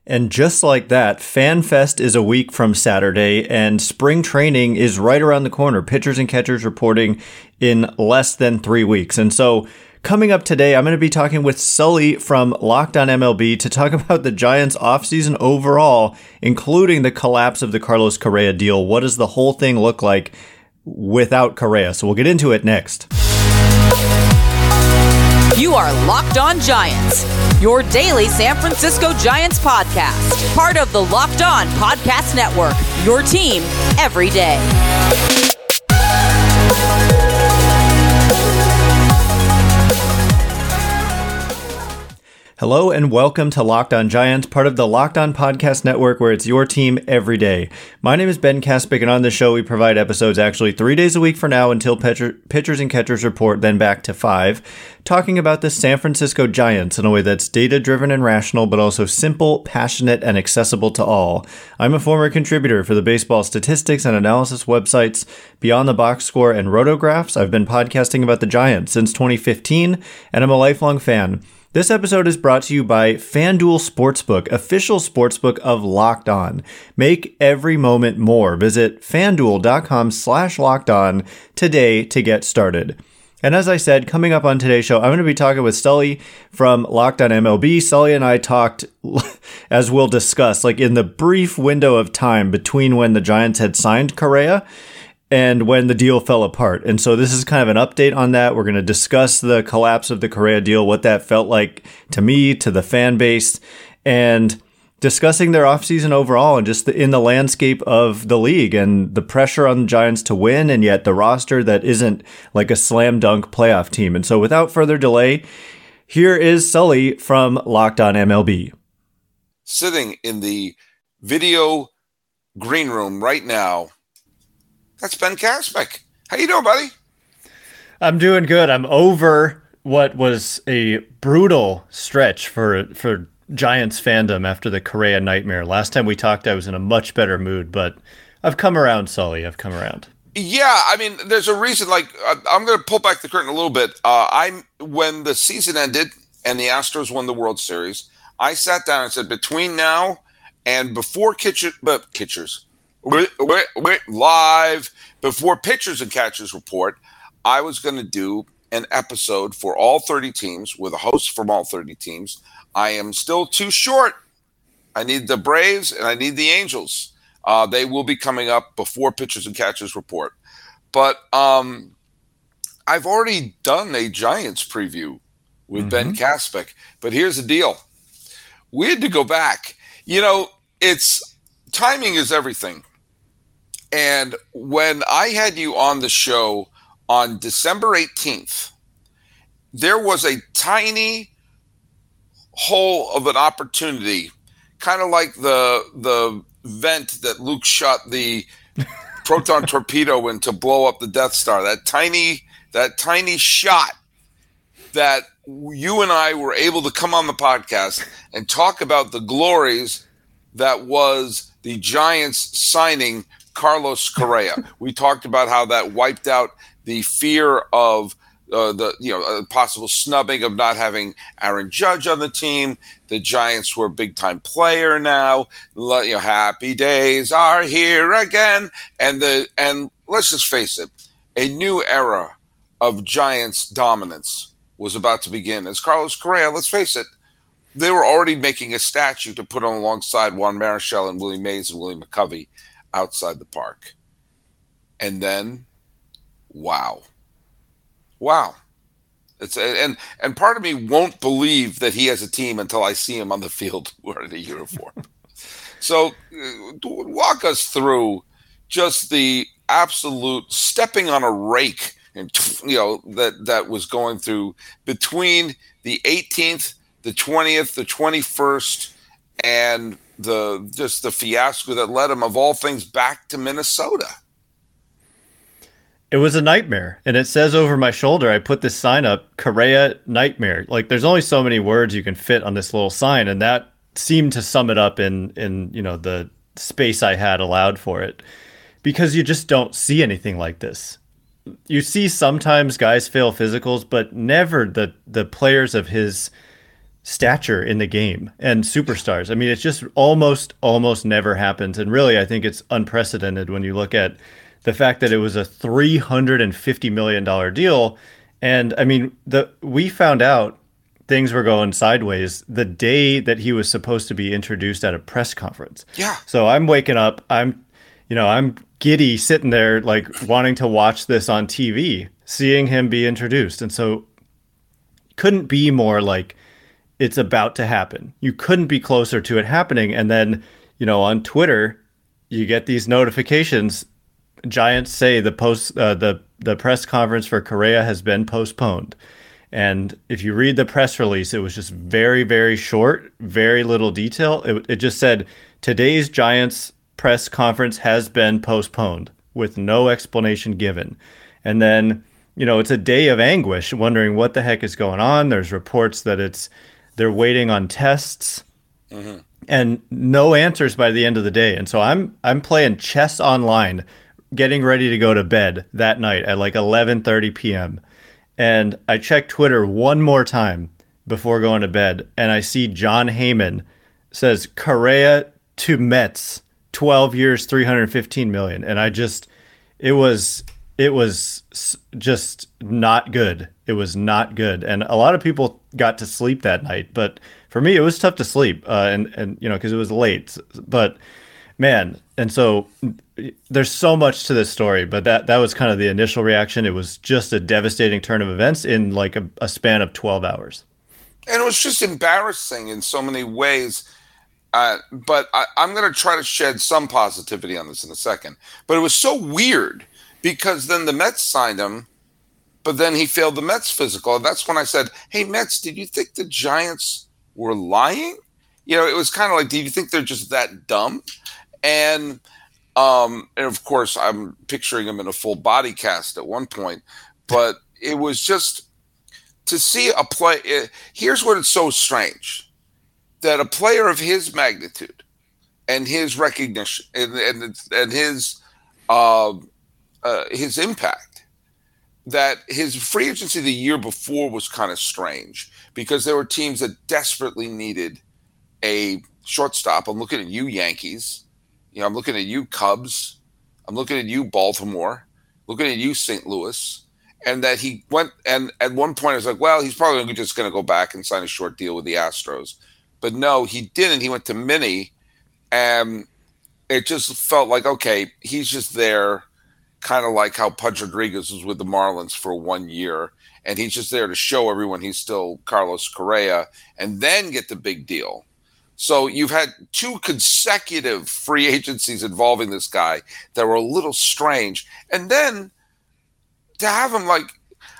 And just like that, FanFest is a week from Saturday, and spring training is right around the corner. Pitchers and catchers reporting in less than 3 weeks. And so coming up today, I'm going to be talking with Sully from Locked On MLB to talk about the Giants' offseason overall, including the collapse of the Carlos Correa deal. What does the whole thing look like without Correa? So we'll get into it next. You are Locked On Giants, your daily San Francisco Giants podcast. Part of the Locked On Podcast Network, your team every day. Hello and welcome to Locked On Giants, part of the Locked On Podcast Network, where it's your team every day. My name is Ben Kaspick, and on this show we provide episodes actually 3 days a week for now until pitchers and catchers report, then back to 5, talking about the San Francisco Giants in a way that's data-driven and rational, but also simple, passionate, and accessible to all. I'm a former contributor for the baseball statistics and analysis websites Beyond the Box Score and Rotographs. I've been podcasting about the Giants since 2015, and I'm a lifelong fan. This episode is brought to you by FanDuel Sportsbook, official sportsbook of Locked On. Make every moment more. Visit FanDuel.com/LockedOn today to get started. And as I said, coming up on today's show, I'm going to be talking with Sully from Locked On MLB. Sully and I talked, as we'll discuss, like in the brief window of time between when the Giants had signed Correa and when the deal fell apart. And so this is kind of an update on that. We're going to discuss the collapse of the Correa deal, what that felt like to me, to the fan base, and discussing their offseason overall and just in the landscape of the league and the pressure on the Giants to win, and yet the roster that isn't like a slam dunk playoff team. And so without further delay, here is Sully from Locked On MLB. Sitting in the video green room right now, that's Ben Kaspick. How you doing, buddy? I'm doing good. I'm over what was a brutal stretch for Giants fandom after the Correa nightmare. Last time we talked, I was in a much better mood, but I've come around, Sully. I've come around. Yeah, I mean, there's a reason. Like, I'm going to pull back the curtain a little bit. When the season ended and the Astros won the World Series, I sat down and said, between now and before we're live before pitchers and catchers report, I was going to do an episode for all 30 teams with a host from all 30 teams. I am still too short. I need the Braves and I need the Angels. They will be coming up before pitchers and catchers report. But I've already done a Giants preview with Ben Kaspick. But here's the deal. We had to go back. You know, timing is everything. And when I had you on the show on December 18th, there was a tiny hole of an opportunity, kind of like the vent that Luke shot the proton torpedo in to blow up the Death Star. That tiny shot that you and I were able to come on the podcast and talk about the glories that was the Giants signing Carlos Correa. We talked about how that wiped out the fear of the possible snubbing of not having Aaron Judge on the team. The Giants were a big time player now. Happy days are here again. And let's just face it, a new era of Giants dominance was about to begin. As Carlos Correa, let's face it, they were already making a statue to put on alongside Juan Marichal and Willie Mays and Willie McCovey outside the park. And then, wow. And part of me won't believe that he has a team until I see him on the field wearing a uniform. So walk us through just the absolute stepping on a rake, and that was going through between the 18th, the 20th, the 21st, and the fiasco that led him, of all things, back to Minnesota. It was a nightmare. And it says over my shoulder, I put this sign up, Correa nightmare. Like, there's only so many words you can fit on this little sign, and that seemed to sum it up in the space I had allowed for it. Because you just don't see anything like this. You see sometimes guys fail physicals, but never the players of his stature in the game and superstars. I mean, it's just almost never happens. And really, I think it's unprecedented when you look at the fact that it was a $350 million deal. And I mean, we found out things were going sideways the day that he was supposed to be introduced at a press conference. Yeah. So I'm waking up, I'm giddy sitting there, like wanting to watch this on TV, seeing him be introduced. And so couldn't be more like it's about to happen. You couldn't be closer to it happening. And then, on Twitter, you get these notifications. Giants say the press conference for Correa has been postponed. And if you read the press release, it was just very, very short, very little detail. It just said, today's Giants press conference has been postponed with no explanation given. And then, it's a day of anguish, wondering what the heck is going on. There's reports that they're waiting on tests and no answers by the end of the day. And so I'm playing chess online, getting ready to go to bed that night at like 11:30 p.m. And I check Twitter one more time before going to bed, and I see Jon Heyman says Correa to Mets, 12 years, $315 million. And it was just not good. It was not good. And a lot of people got to sleep that night, but for me, it was tough to sleep. And because it was late, but man. And so there's so much to this story, but that was kind of the initial reaction. It was just a devastating turn of events in like a span of 12 hours. And it was just embarrassing in so many ways. But I'm going to try to shed some positivity on this in a second. But it was so weird because then the Mets signed him, but then he failed the Mets physical. And that's when I said, hey, Mets, did you think the Giants were lying? It was kind of like, did you think they're just that dumb? And of course, I'm picturing him in a full body cast at one point. But it was just to see a play. Here's what is so strange. That a player of his magnitude and his recognition and his impact, that his free agency the year before was kind of strange because there were teams that desperately needed a shortstop. I'm looking at you, Yankees. I'm looking at you, Cubs. I'm looking at you, Baltimore. Looking at you, St. Louis. And that he went, and at one point I was like, well, he's probably just going to go back and sign a short deal with the Astros. But no, he didn't. He went to Minnie, and it just felt like, okay, he's just there, kind of like how Pudge Rodriguez was with the Marlins for 1 year, and he's just there to show everyone he's still Carlos Correa, and then get the big deal. So you've had 2 consecutive free agencies involving this guy that were a little strange, and then to have him like,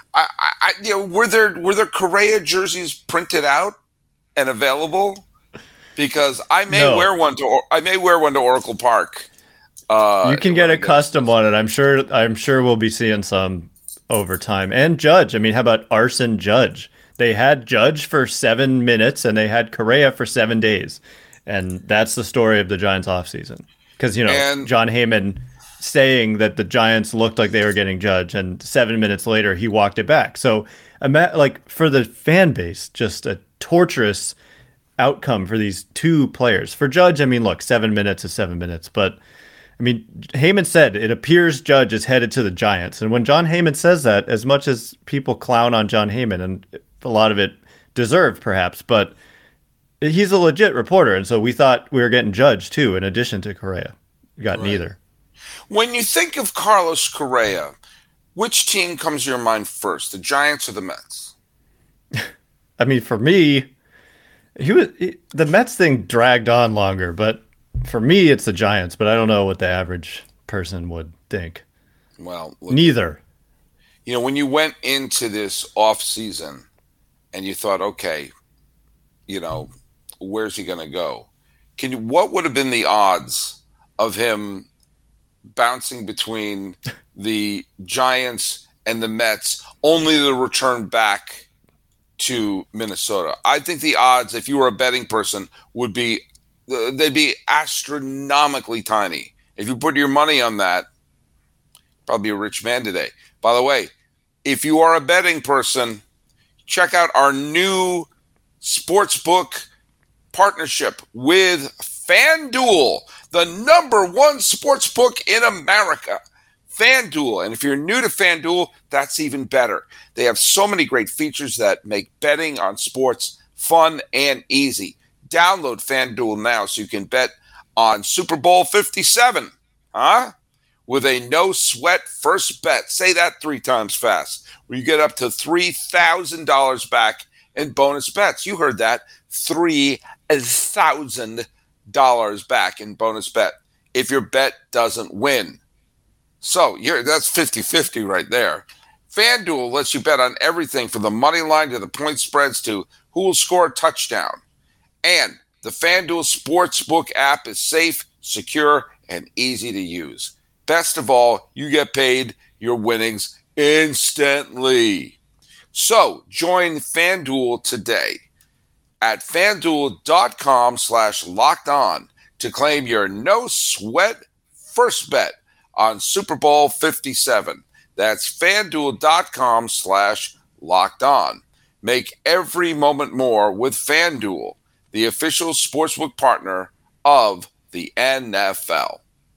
were there Correa jerseys printed out and available? Because I may wear one to Oracle Park. You can get a custom one, and I'm sure we'll be seeing some over time. And Judge, I mean, how about Arson Judge? They had Judge for 7 minutes, and they had Correa for 7 days, and that's the story of the Giants offseason. Because Jon Heyman saying that the Giants looked like they were getting Judge, and 7 minutes later he walked it back. So, like for the fan base, just a torturous outcome for these 2 players. For Judge, I mean, look, 7 minutes is 7 minutes, but I mean, Heyman said it appears Judge is headed to the Giants. And when Jon Heyman says that, as much as people clown on Jon Heyman, and a lot of it deserved perhaps, but he's a legit reporter. And so we thought we were getting Judge too, in addition to Correa. We got neither. When you think of Carlos Correa, which team comes to your mind first, the Giants or the Mets? I mean, for me, the Mets thing dragged on longer, but for me, it's the Giants. But I don't know what the average person would think. Well, look, neither. When you went into this off season and you thought, okay, where's he going to go? What would have been the odds of him bouncing between the Giants and the Mets, only to return back to Minnesota? I think the odds, if you were a betting person, they'd be astronomically tiny. If you put your money on that, probably a rich man today. By the way, if you are a betting person, check out our new sportsbook partnership with FanDuel, the number one sportsbook in America. FanDuel. And if you're new to FanDuel, that's even better. They have so many great features that make betting on sports fun and easy. Download FanDuel now so you can bet on Super Bowl 57, with a no-sweat first bet. Say that 3 times fast, where you get up to $3,000 back in bonus bets. You heard that, $3,000 back in bonus bet if your bet doesn't win. So that's 50-50 right there. FanDuel lets you bet on everything from the money line to the point spreads to who will score a touchdown. And the FanDuel Sportsbook app is safe, secure, and easy to use. Best of all, you get paid your winnings instantly. So join FanDuel today at FanDuel.com/lockedon to claim your no-sweat first bet on Super Bowl 57. That's FanDuel.com/lockedon. Make every moment more with FanDuel, the official sportsbook partner of the NFL.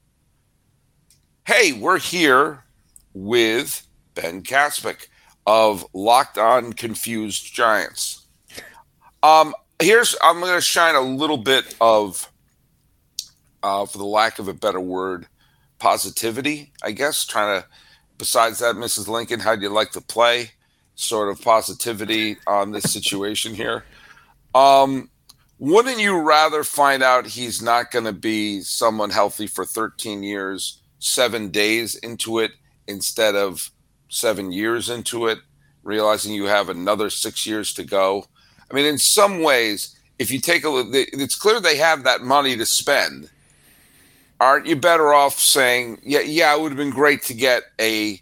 Hey, we're here with Ben Kaspick of Locked On Confused Giants. I'm going to shine a little bit of, for the lack of a better word, positivity, I guess. Besides that, Mrs. Lincoln, how'd you like to play? Sort of positivity on this situation here. Wouldn't you rather find out he's not going to be someone healthy for 13 years, 7 days into it, instead of 7 years into it, realizing you have another 6 years to go? I mean, in some ways, if you take a look, it's clear they have that money to spend. Aren't you better off saying, yeah, it would have been great to get an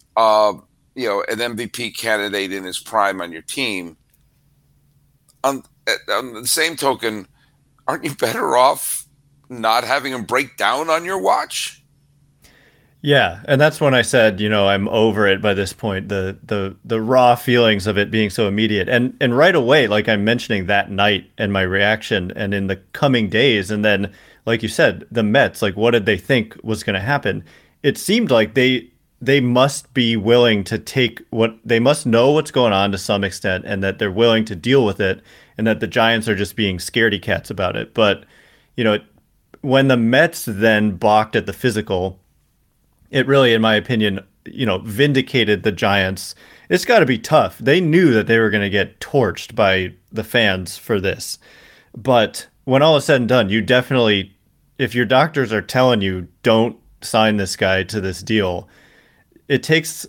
MVP candidate in his prime on your team? On the same token, aren't you better off not having him break down on your watch? Yeah, and that's when I said, I'm over it by this point, the raw feelings of it being so immediate. And right away, like I'm mentioning that night and my reaction and in the coming days, and then, like you said, the Mets, like what did they think was going to happen? It seemed like they must be willing to they must know what's going on to some extent, and that they're willing to deal with it, and that the Giants are just being scaredy cats about it. But, when the Mets then balked at the physical, it really, in my opinion, vindicated the Giants. It's got to be tough. They knew that they were going to get torched by the fans for this. But when all is said and done, you definitely, if your doctors are telling you don't sign this guy to this deal, it takes,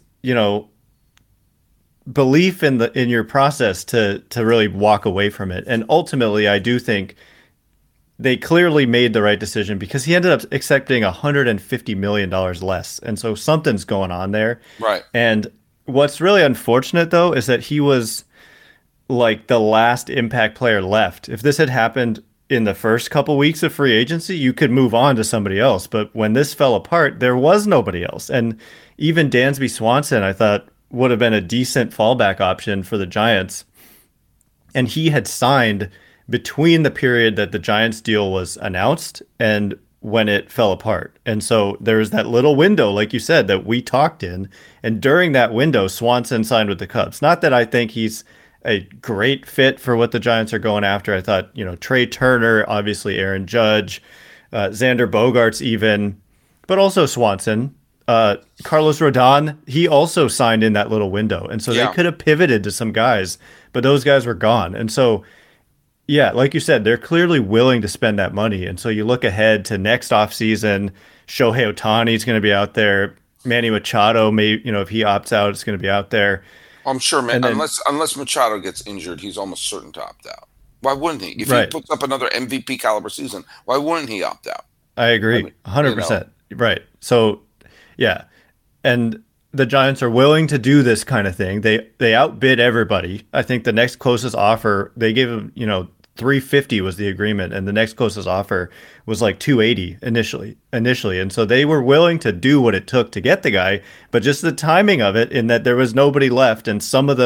belief in your process to really walk away from it. And ultimately, I do think they clearly made the right decision, because he ended up accepting $150 million less. And so something's going on there. Right. And what's really unfortunate, though, is that he was like the last impact player left. If this had happened in the first couple weeks of free agency, you could move on to somebody else. But when this fell apart, there was nobody else. And even Dansby Swanson, I thought, would have been a decent fallback option for the Giants. And he had signed between the period that the Giants deal was announced and when it fell apart. And so there's that little window, like you said, that we talked in. And during that window, Swanson signed with the Cubs. Not that I think he's a great fit for what the Giants are going after. I thought, Trey Turner, obviously Aaron Judge, Xander Bogaerts even, but also Swanson. Carlos Rodon, he also signed in that little window. And so they could have pivoted to some guys, but those guys were gone. And so, yeah, like you said, they're clearly willing to spend that money. And so you look ahead to next offseason, Shohei Ohtani's going to be out there. Manny Machado, if he opts out, it's going to be out there. I'm sure, man. Then, unless Machado gets injured, he's almost certain to opt out. Why wouldn't he? If he puts up another MVP caliber season, why wouldn't he opt out? I agree, 100%. Right. So, yeah, and the Giants are willing to do this kind of thing. They outbid everybody. I think the next closest offer, they gave him, $350 was the agreement, and the next closest offer was like $280 initially. And so they were willing to do what it took to get the guy, but just the timing of it, in that there was nobody left, and some of the,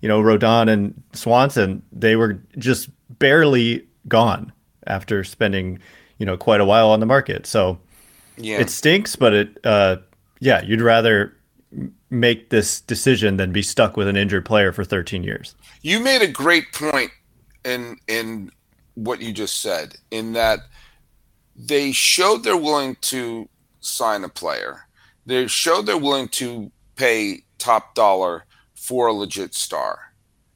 Rodon and Swanson, they were just barely gone after spending, quite a while on the market. So it stinks, but you'd rather make this decision than be stuck with an injured player for 13 years. You made a great point in what you just said, in that they showed they're willing to sign a player. They showed they're willing to pay top dollar for a legit star.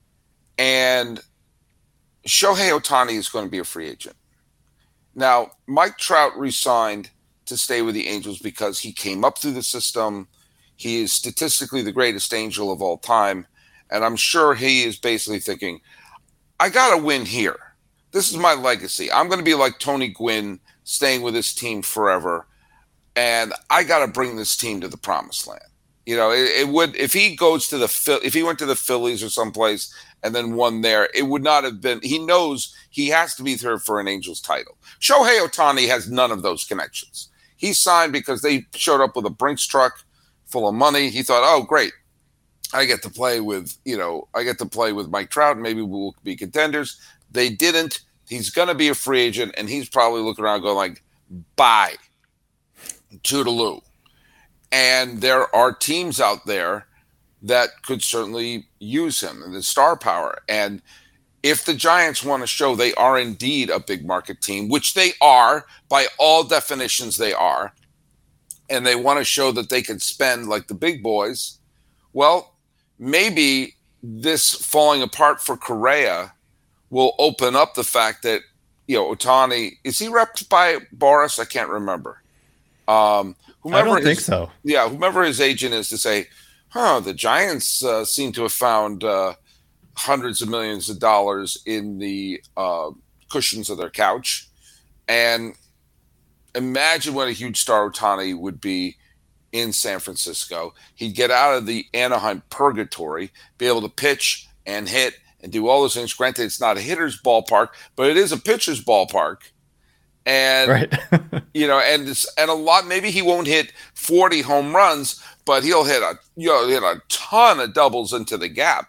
And Shohei Ohtani is going to be a free agent. Now, Mike Trout resigned to stay with the Angels because he came up through the system. He is statistically the greatest Angel of all time. And I'm sure he is basically thinking, I got to win here. This is my legacy. I'm going to be like Tony Gwynn, staying with this team forever. And I got to bring this team to the promised land. It would, if he went to the Phillies or someplace and then won there, it would not have been, he knows he has to be there for an Angels title. Shohei Ohtani has none of those connections. He signed because they showed up with a Brinks truck full of money. He thought, oh, great. I get to play with Mike Trout. Maybe we'll be contenders. They didn't. He's going to be a free agent, and he's probably looking around going like, bye, toodaloo. And there are teams out there that could certainly use him and the star power. And if the Giants want to show they are indeed a big market team, which they are, by all definitions they are, and they want to show that they can spend like the big boys, well, maybe this falling apart for Correa will open up the fact that, Ohtani, is he repped by Boras? I can't remember. I don't think so. Yeah, whomever his agent is, to say, the Giants seem to have found hundreds of millions of dollars in the cushions of their couch. And imagine what a huge star Ohtani would be in San Francisco. He'd get out of the Anaheim purgatory, be able to pitch and hit and do all those things. Granted, it's not a hitter's ballpark, but it is a pitcher's ballpark. And, right. And a lot, maybe he won't hit 40 home runs, but he'll hit a ton of doubles into the gap.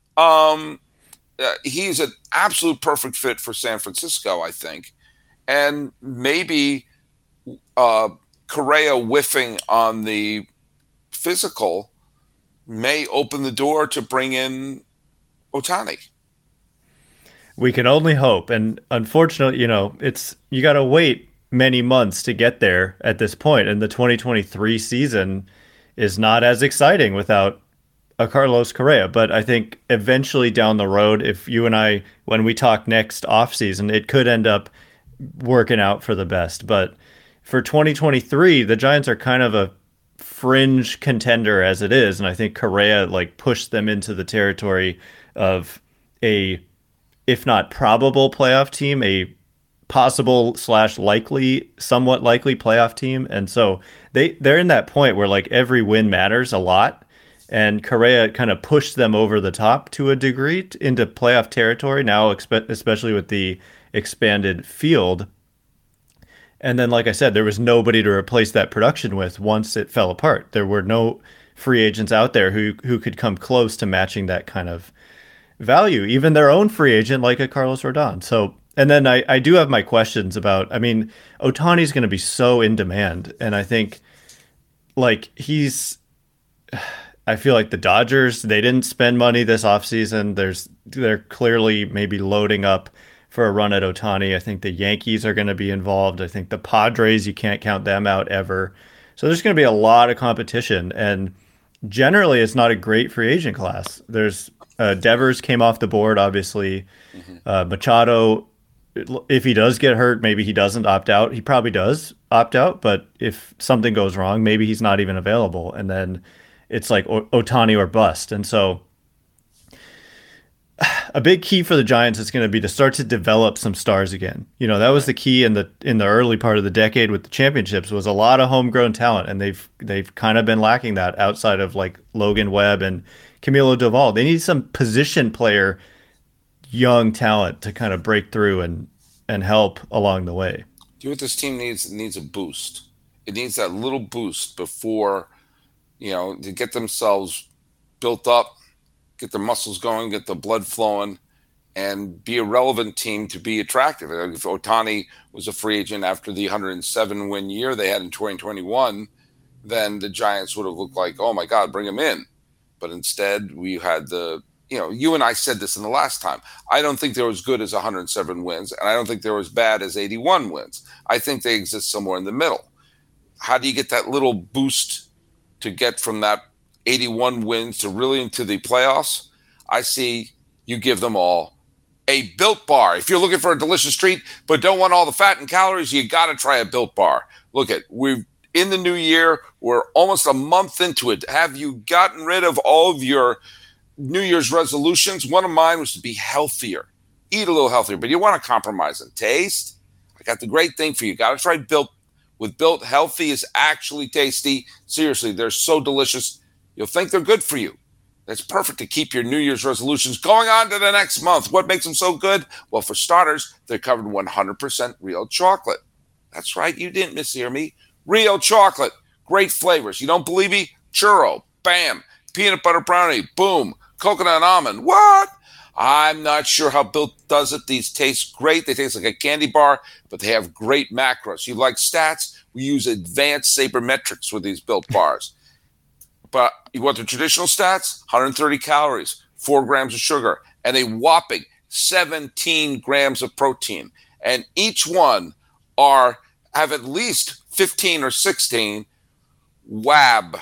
He's an absolute perfect fit for San Francisco, I think. And maybe Correa whiffing on the physical may open the door to bring in Ohtani. We can only hope. And unfortunately, you got to wait many months to get there at this point. And the 2023 season is not as exciting without a Carlos Correa. But I think eventually down the road, if you and I, when we talk next offseason, it could end up working out for the best. But for 2023, the Giants are kind of a fringe contender as it is. And I think Correa pushed them into the territory of a, if not probable playoff team, a possible / likely, somewhat likely playoff team. And so they're in that point where every win matters a lot. And Correa kind of pushed them over the top to a degree into playoff territory now, especially with the expanded field. And then, like I said, there was nobody to replace that production with once it fell apart. There were no free agents out there who could come close to matching that kind of value, even their own free agent like a Carlos Rodon. So, and then I do have my questions about, Ohtani's going to be so in demand. And I think I feel like the Dodgers, they didn't spend money this offseason. They're clearly maybe loading up for a run at Ohtani. I think the Yankees are going to be involved. I think the Padres, you can't count them out ever. So there's going to be a lot of competition. And generally, it's not a great free agent class. There's Devers came off the board, obviously. Mm-hmm. Machado, if he does get hurt, maybe he doesn't opt out. He probably does opt out, but if something goes wrong, maybe he's not even available. And then it's like Ohtani or bust. And so a big key for the Giants is going to be to start to develop some stars again. That was the key in the early part of the decade with the championships, was a lot of homegrown talent, and they've kind of been lacking that outside of Logan Webb and Camilo Doval. They need some position player, young talent to kind of break through and help along the way. Do you know what this team needs? It needs a boost. It needs that little boost before, to get themselves built up get the muscles going, get the blood flowing, and be a relevant team to be attractive. If Ohtani was a free agent after the 107-win year they had in 2021, then the Giants would have looked like, oh my God, bring him in. But instead, we had you and I said this in the last time. I don't think they're as good as 107 wins, and I don't think they're as bad as 81 wins. I think they exist somewhere in the middle. How do you get that little boost to get from that 81 wins to really into the playoffs? I see you give them all a Built Bar. If you're looking for a delicious treat but don't want all the fat and calories, you got to try a Built Bar. Look we're in the new year. We're almost a month into it. Have you gotten rid of all of your New Year's resolutions? One of mine was to be healthier, eat a little healthier, but you want to compromise in taste. I got the great thing for you. Got to try Built. With Built, healthy is actually tasty. Seriously, they're so delicious. You'll think they're good for you. That's perfect to keep your New Year's resolutions going on to the next month. What makes them so good? Well, for starters, they're covered in 100% real chocolate. That's right. You didn't mishear me. Real chocolate. Great flavors. You don't believe me? Churro. Bam. Peanut butter brownie. Boom. Coconut almond. What? I'm not sure how Built does it. These taste great. They taste like a candy bar, but they have great macros. You like stats? We use advanced sabermetrics with these Built bars. But you want the traditional stats? 130 calories, 4 grams of sugar, and a whopping 17 grams of protein. And each one have at least 15 or 16 WAB,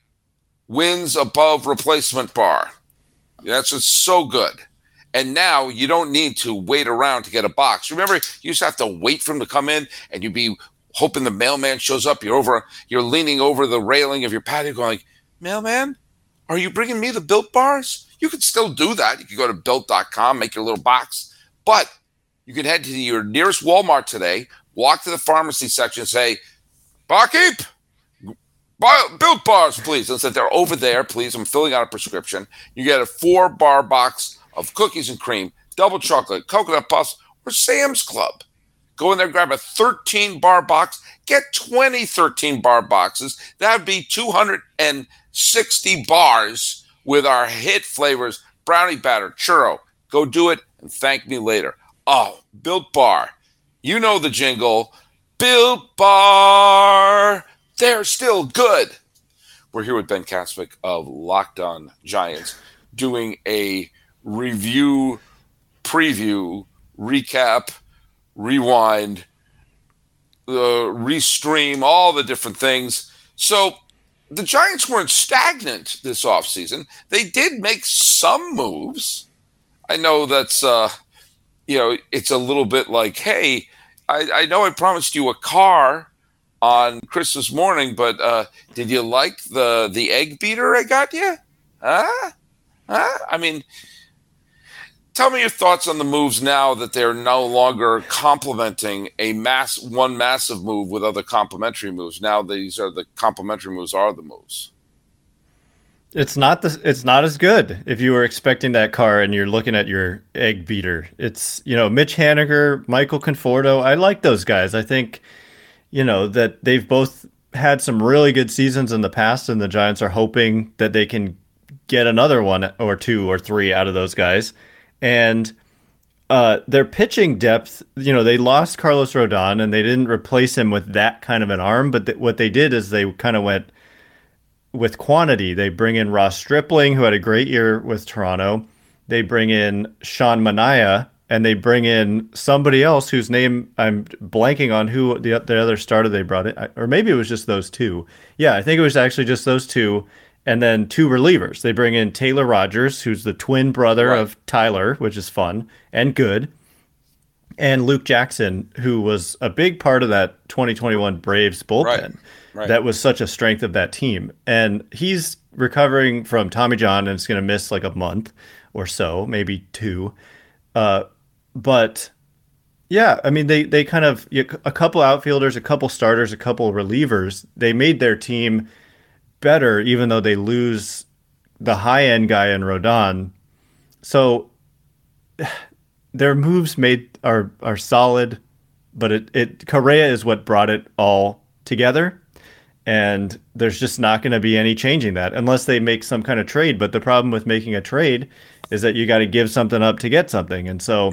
wins above replacement bar. That's just so good. And now you don't need to wait around to get a box. Remember, you used to have to wait for them to come in, and you'd be hoping the mailman shows up. You're leaning over the railing of your patio going, mailman, are you bringing me the Built bars? You could still do that. You could go to Built.com, make your little box. But you can head to your nearest Walmart today, walk to the pharmacy section and say, barkeep, Built bars, please. And said, they're over there, please. I'm filling out a prescription. You get a 4-bar box of cookies and cream, double chocolate, coconut puffs, or Sam's Club. Go in there, grab a 13-bar box, get 20 13-bar boxes. That would be 260 bars with our hit flavors, brownie batter, churro. Go do it and thank me later. Oh, Built Bar. You know the jingle. Built Bar. They're still good. We're here with Ben Kasvik of Locked On Giants doing a review, preview, recap, rewind, restream, all the different things. So the Giants weren't stagnant this offseason. They did make some moves. I know that's, it's a little bit like, hey, I know I promised you a car on Christmas morning, but did you like the egg beater I got you? Huh? I mean, tell me your thoughts on the moves now that they're no longer complementing one massive move with other complementary moves. Now these are the complementary moves are the moves. It's not as good if you were expecting that car and you're looking at your egg beater. It's, Mitch Haniger, Michael Conforto. I like those guys. I think, that they've both had some really good seasons in the past, and the Giants are hoping that they can get another one or two or three out of those guys. And their pitching depth, they lost Carlos Rodon and they didn't replace him with that kind of an arm. But what they did is they kind of went with quantity. They bring in Ross Stripling, who had a great year with Toronto. They bring in Sean Manaea, and they bring in somebody else whose name I'm blanking on, who the other starter they brought in. Or maybe it was just those two. Yeah, I think it was actually just those two. And then 2 relievers. They bring in Taylor Rogers, who's the twin brother of Tyler, which is fun and good. And Luke Jackson, who was a big part of that 2021 Braves bullpen. Right. That was such a strength of that team. And he's recovering from Tommy John, and it's going to miss like a month or so, maybe 2. But yeah, I mean, they kind of, a couple outfielders, a couple starters, a couple relievers, they made their team better, even though they lose the high-end guy in Rodon. So their moves are solid, but Correa is what brought it all together. And there's just not going to be any changing that unless they make some kind of trade. But the problem with making a trade is that you got to give something up to get something. And so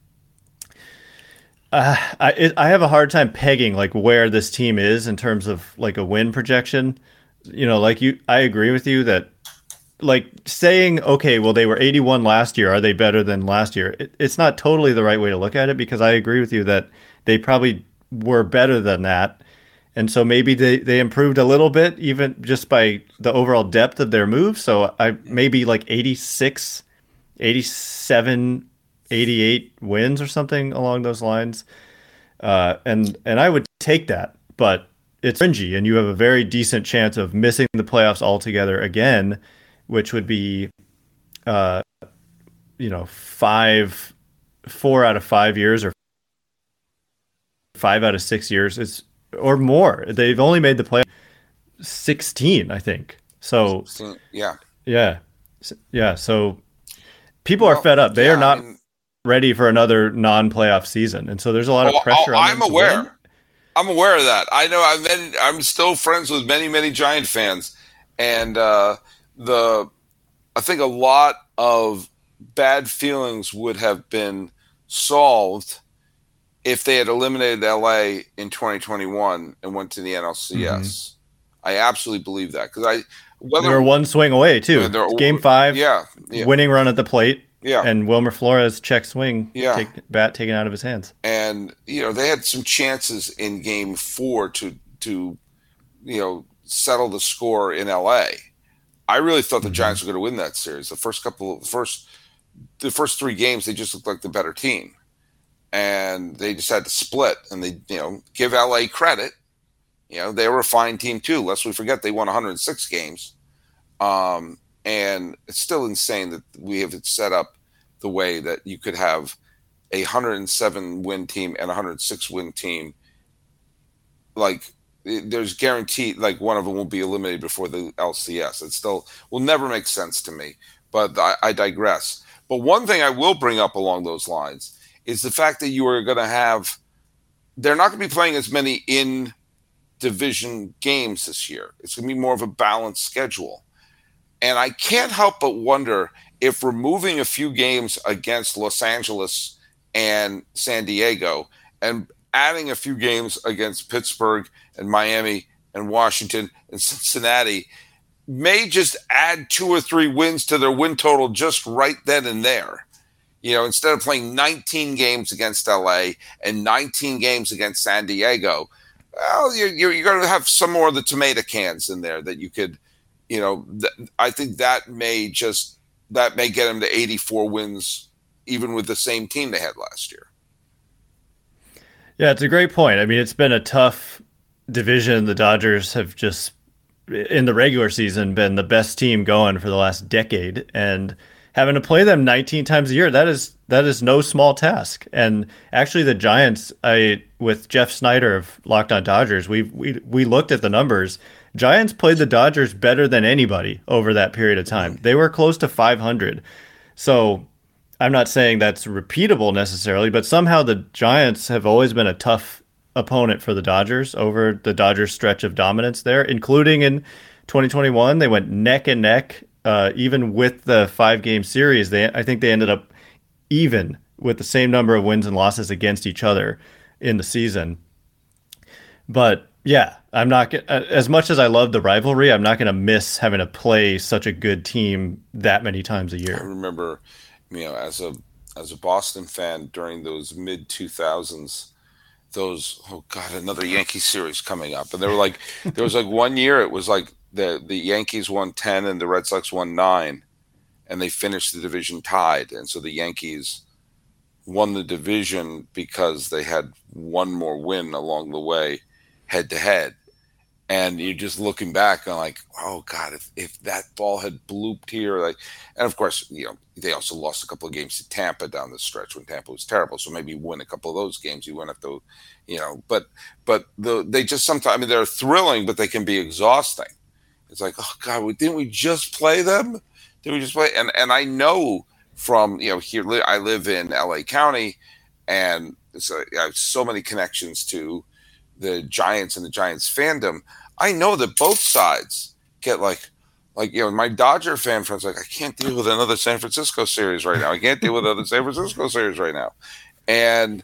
I have a hard time pegging like where this team is in terms of like a win projection. I agree with you that like saying, okay, well, they were 81 last year. Are they better than last year? It's not totally the right way to look at it, because I agree with you that they probably were better than that. And so maybe they improved a little bit, even just by the overall depth of their move. So I maybe like 86, 87, 88 wins or something along those lines. And I would take that, but it's fringy, and you have a very decent chance of missing the playoffs altogether again, which would be, 4 out of 5 years or 5 out of 6 years or more. They've only made the play 16, I think. So yeah. So people are fed up. They are not ready for another non-playoff season, and so there's a lot of pressure on them. I'm aware of that. I know. I'm still friends with many Giant fans, and I think a lot of bad feelings would have been solved if they had eliminated LA in 2021 and went to the NLCS. Mm-hmm. I absolutely believe that, because they were one swing away too. Game 5, winning run at the plate. Yeah, and Wilmer Flores check swing, bat taken out of his hands. And they had some chances in Game 4 to settle the score in LA. I really thought the Giants were going to win that series. The first 3 games, they just looked like the better team, and they just had to split. And they give LA credit. They were a fine team too. Lest we forget, they won 106 games. And it's still insane that we have it set up the way that you could have a 107 win team and a 106 win team. Like, there's guaranteed, like, one of them will be eliminated before the LCS. It still will never make sense to me, but I digress. But one thing I will bring up along those lines is the fact that you are going to have, they're not going to be playing as many in division games this year. It's going to be more of a balanced schedule. And I can't help but wonder if removing a few games against Los Angeles and San Diego and adding a few games against Pittsburgh and Miami and Washington and Cincinnati may just add 2 or 3 wins to their win total just right then and there. Instead of playing 19 games against LA and 19 games against San Diego, well, you're going to have some more of the tomato cans in there that you could, I think that may get them to 84 wins, even with the same team they had last year. Yeah, it's a great point. I mean, it's been a tough division. The Dodgers have just, in the regular season, been the best team going for the last decade, and having to play them 19 times a year, that is no small task. And actually, the Giants, with Jeff Snyder of Locked On Dodgers, we looked at the numbers. Giants played the Dodgers better than anybody over that period of time. They were close to 500. So I'm not saying that's repeatable necessarily, but somehow the Giants have always been a tough opponent for the Dodgers over the Dodgers' stretch of dominance there, including in 2021. They went neck and neck, even with the 5-game series. I think they ended up even with the same number of wins and losses against each other in the season. But yeah, I'm not as much as I love the rivalry, I'm not going to miss having to play such a good team that many times a year. I remember, as a Boston fan during those mid 2000s, another Yankee series coming up, and there was like 1 year it was like the Yankees won 10 and the Red Sox won 9, and they finished the division tied, and so the Yankees won the division because they had one more win along the way, head to head. And you're just looking back and like, oh God, if that ball had blooped here, and of course, they also lost a couple of games to Tampa down the stretch when Tampa was terrible. So maybe you win a couple of those games, you wouldn't have to, but they just sometimes, they're thrilling, but they can be exhausting. It's like, oh God, didn't we just play them? Did we just play? And I know from, here, I live in LA County, and so I have so many connections to the Giants and the Giants fandom, I know that both sides get like my Dodger fan friends like, I can't deal with another San Francisco series right now. I can't deal with another San Francisco series right now. And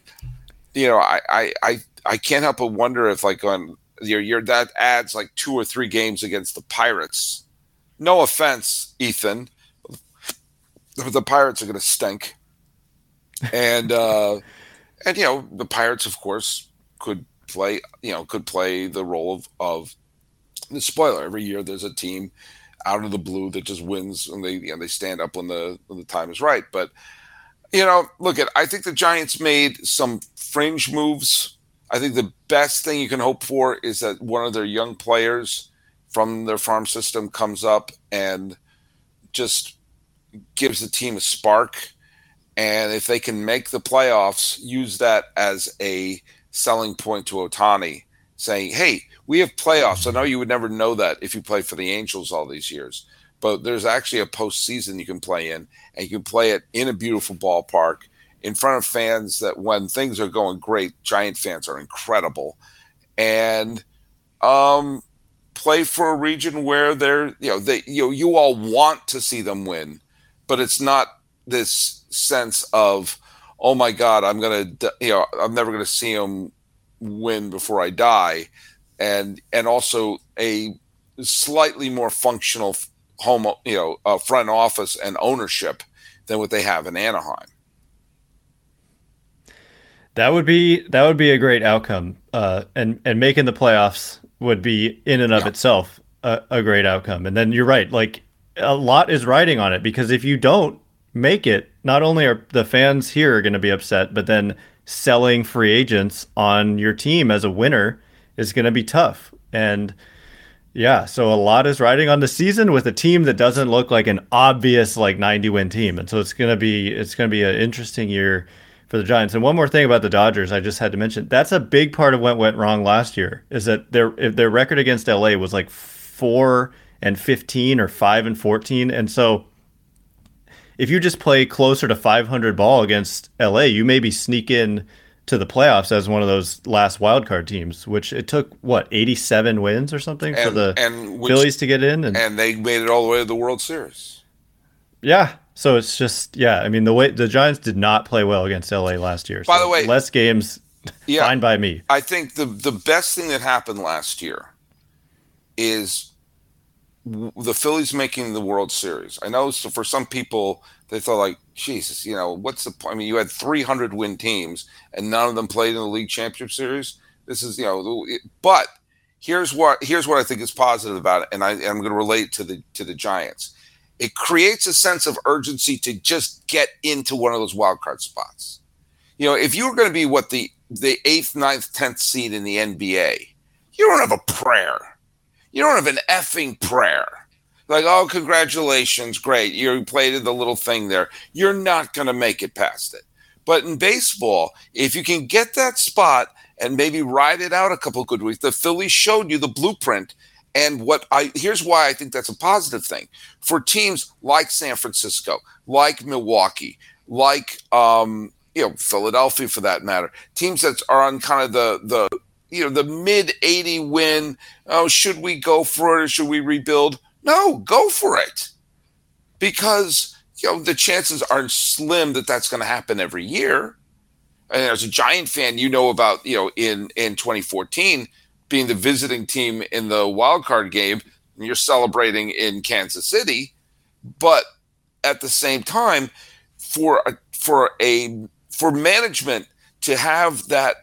I can't help but wonder if like on your that adds like 2 or 3 games against the Pirates. No offense, Ethan. The Pirates are going to stink. And the Pirates, of course, could play the role of the spoiler. Every year there's a team out of the blue that just wins, and they stand up when the time is right. But I think the Giants made some fringe moves. I think the best thing you can hope for is that one of their young players from their farm system comes up and just gives the team a spark. And if they can make the playoffs, use that as a selling point to Ohtani, saying, hey, we have playoffs. I know you would never know that if you play for the Angels all these years, but there's actually a postseason you can play in, and you can play it in a beautiful ballpark in front of fans that when things are going great, Giant fans are incredible, and play for a region where you all want to see them win, but it's not this sense of, oh my God, I'm never going to see them win before I die. And also a slightly more functional front office and ownership than what they have in Anaheim. That would be a great outcome. And making the playoffs would be in and of itself a great outcome. And then you're right, like a lot is riding on it, because if you don't make it, not only are the fans here going to be upset, but then selling free agents on your team as a winner is going to be tough. And yeah, so a lot is riding on the season with a team that doesn't look like an obvious like 90-win team. And so it's going to be an interesting year for the Giants. And one more thing about the Dodgers, I just had to mention, that's a big part of what went wrong last year, is that their record against LA was like 4-15 or 5-14. And so if you just play closer to 500 ball against LA, you maybe sneak in to the playoffs as one of those last wildcard teams, which it took, 87 wins or something for the Phillies to get in? And they made it all the way to the World Series. Yeah. So it's just, I mean, the way the Giants did not play well against LA last year. By the way, less games, fine by me. I think the best thing that happened last year is the Phillies making the World Series. I know for some people, they thought like, Jesus, what's the point? I mean, you had 300 win teams and none of them played in the League Championship Series. This is, but here's what I think is positive about it. And I'm going to relate to the Giants. It creates a sense of urgency to just get into one of those wild card spots. If you were going to be the 8th, 9th, 10th seed in the NBA, you don't have a prayer. You don't have an effing prayer. Like, oh, congratulations, great. You played in the little thing there. You're not going to make it past it. But in baseball, if you can get that spot and maybe ride it out a couple of good weeks, the Phillies showed you the blueprint. And here's why I think that's a positive thing. For teams like San Francisco, like Milwaukee, like Philadelphia for that matter, teams that are on kind of the mid 80 win, oh, should we go for it or should we rebuild? No, go for it. Because, the chances are slim that that's going to happen every year. And as a Giant fan, about, in 2014, being the visiting team in the wild card game, and you're celebrating in Kansas City. But at the same time, for management to have that,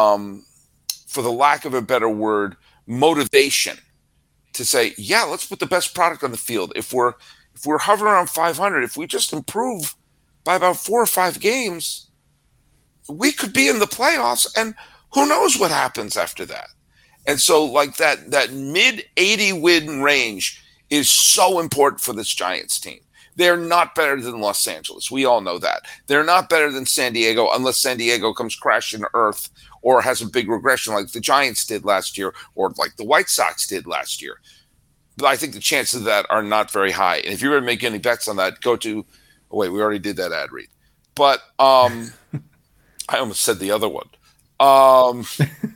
for the lack of a better word, motivation to say, yeah, let's put the best product on the field. If we're hovering around 500, if we just improve by about 4 or 5 games, we could be in the playoffs, and who knows what happens after that. And so like that mid 80 win range is so important for this Giants team. They're not better than Los Angeles. We all know that. They're not better than San Diego unless San Diego comes crashing to earth or has a big regression like the Giants did last year or like the White Sox did last year. But I think the chances of that are not very high. And if you're going to make any bets on that, go to – we already did that ad read. But I almost said the other one.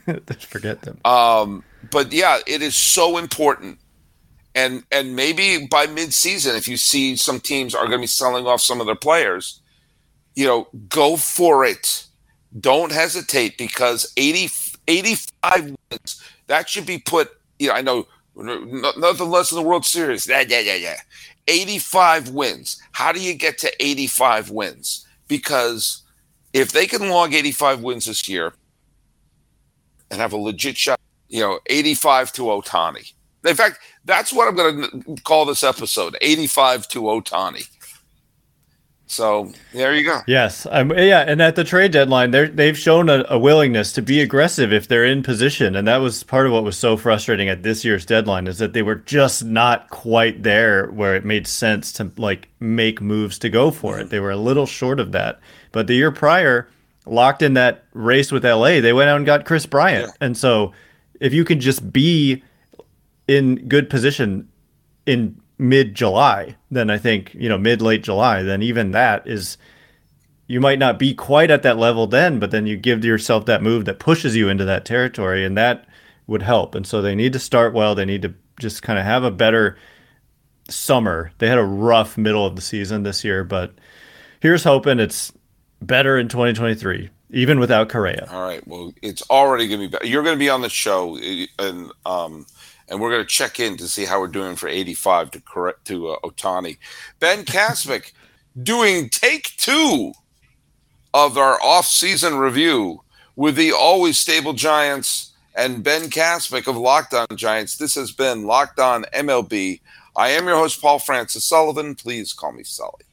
Forget them. But yeah, it is so important. And maybe by mid-season, if you see some teams are going to be selling off some of their players, go for it. Don't hesitate, because 85 wins, that should be put, I know nothing less than the World Series. Yeah. 85 wins. How do you get to 85 wins? Because if they can log 85 wins this year and have a legit shot, 85 to Ohtani. In fact, that's what I'm going to call this episode, 85 to Ohtani. So there you go. Yes. And at the trade deadline, they've shown a willingness to be aggressive if they're in position. And that was part of what was so frustrating at this year's deadline, is that they were just not quite there where it made sense to make moves to go for it. They were a little short of that. But the year prior, locked in that race with LA, they went out and got Chris Bryant. Yeah. And so if you can just be in good position in mid-July, then I think, mid-late July, then even that is, you might not be quite at that level then, but then you give yourself that move that pushes you into that territory, and that would help. And so they need to start well. They need to just kind of have a better summer. They had a rough middle of the season this year, but here's hoping it's better in 2023, even without Correa. All right. Well, it's already going to be better. You're going to be on the show, and we're going to check in to see how we're doing for 85 to Ohtani. Ben Kasvik doing take 2 of our off-season review with the always stable Giants and Ben Kasvik of Locked On Giants. This has been Locked On MLB. I am your host, Paul Francis Sullivan. Please call me Sully.